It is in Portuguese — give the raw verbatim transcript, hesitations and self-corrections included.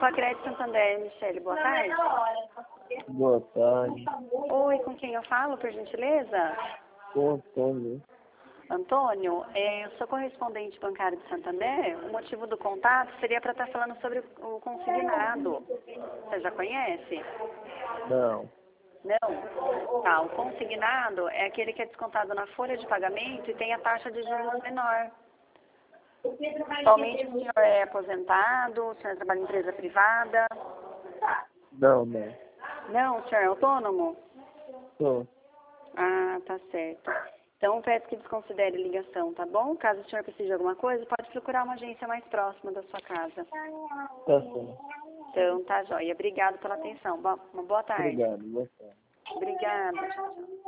Pacred Santander, Michele, boa tarde. Boa tarde. Oi, com quem eu falo, por gentileza? Com o Antônio. Antônio, é, eu sou correspondente bancário de Santander. O motivo do contato seria para estar falando sobre o consignado. Você já conhece? Não. Não? Tá, o consignado é aquele que é descontado na folha de pagamento e tem a taxa de juros menor. Atualmente o senhor é aposentado, o senhor trabalha em empresa privada? Não, não. Não, o senhor é autônomo? Sou. Ah, tá certo. Então peço que desconsidere a ligação, tá bom? Caso o senhor precise de alguma coisa, pode procurar uma agência mais próxima da sua casa. Tá certo. Então tá joia. Obrigado pela atenção. Bo- Uma boa tarde. Obrigado. Boa tarde. Obrigada. Tchau, tchau.